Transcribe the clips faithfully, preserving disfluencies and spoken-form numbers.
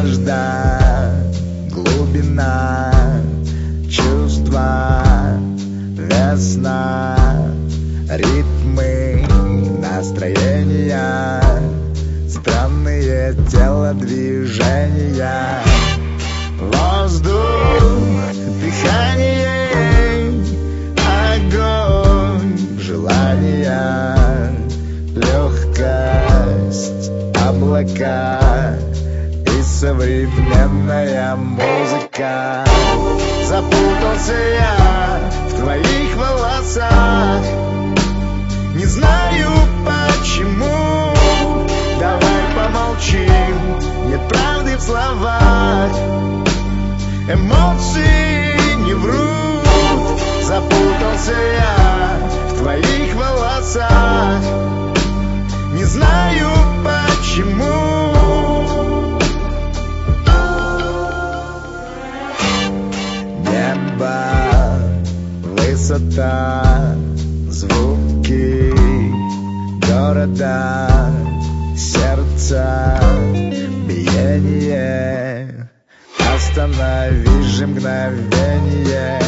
надежда, глубина, чувства, весна, ритмы, настроения, странные телодвижения, воздух, дыхание, огонь, желание, легкость, облака и современная музыка. Запутался я в твоих волосах, не знаю почему. Давай помолчим, нет правды в словах, эмоции не врут. Запутался я в твоих волосах, не знаю почему. Небо, высота, звуки города, сердца, биение. Остановись же мгновение.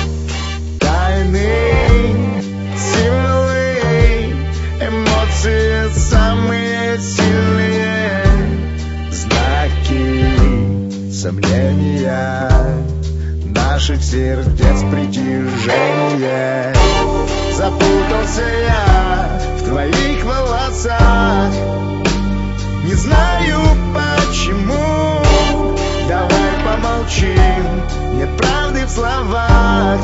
Тайны, символы, эмоции самые сильные, знаки, сомнения наших сердец притяжение. Запутался я в твоих волосах, не знаю почему. Давай помолчим, нет правды в словах,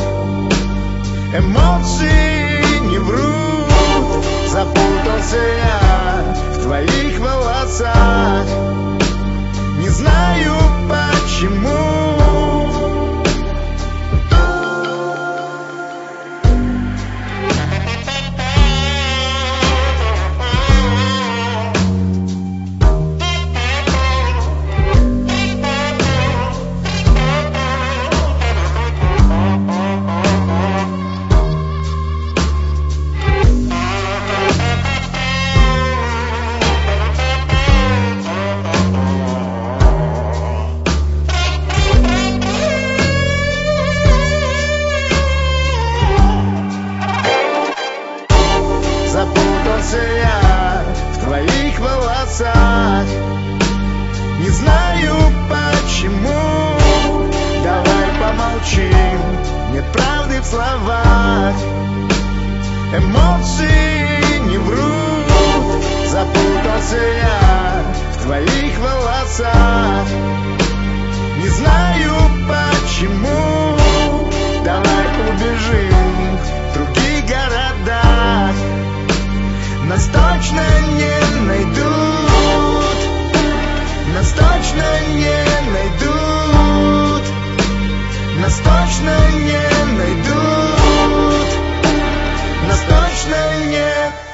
эмоции не врут. Запутался я в твоих волосах, не знаю почему. Запутался я в твоих волосах, не знаю почему. Давай помолчим, нет правды в словах, эмоции не врут. Запутался я в твоих волосах, не знаю почему. Давай убежим в другие города, нас точно не найдут, нас точно не найдут, нас точно не найдут, нас точно не